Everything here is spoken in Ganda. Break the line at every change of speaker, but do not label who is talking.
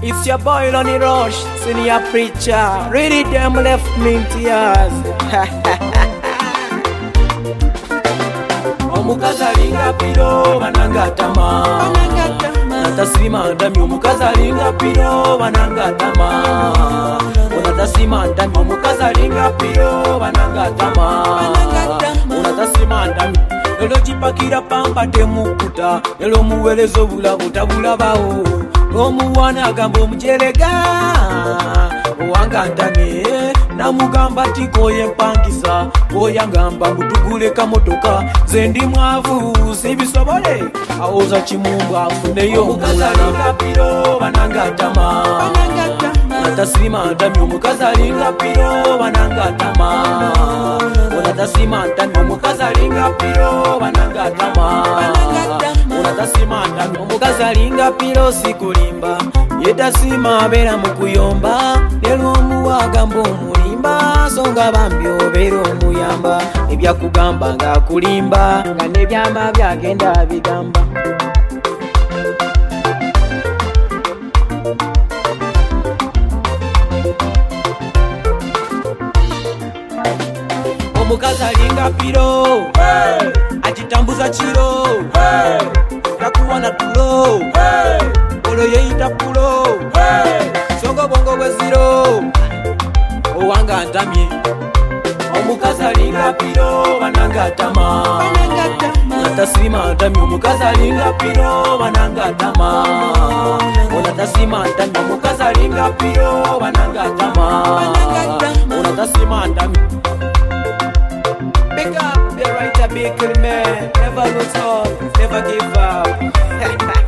It's your boy Lonnie Rush, senior preacher. Really damn left me in tears. Omukazi alinga piro bananga tama. Natasima ndami omukazi alinga piro bananga tama. Natasima ndami omukazi alinga piro bananga tama. Natasima ndami lelo chipakira pamba temukuta lelo muwelezo bulago tabulabawo omuwana agamba omujerega owanga ndamye namugamba tikoye mpangisa oyangamba mbutugule kamotoka zendi mwavu sibisobole awoza chimumbu afuneyo omukazi alinga piro bananga tama. Natasima ndami omukazi alinga piro bananga tama. Natasima ndami omukazi alinga piro bananga tama. Natasima ndami omukazi alinga piro sikulimba yetasima abera mukuyomba lelo omuwagamba omulimba songa bambi obera omuyamba ebyakugamba nga kulimba nga nebyamba byagenda bigamba. Omukazi alinga piro achitambuza chiro takuwana tulo olo yeita pulo songo bongo bweziro owanga ntamye. Omukazi alinga piro bananga tama. Natasima ndami omukazi alinga piro bananga tama. Natasima ndami omukazi alinga piro bananga tama. Natasima ndami. Pick up the right, a big man. Never lose hope, never give up.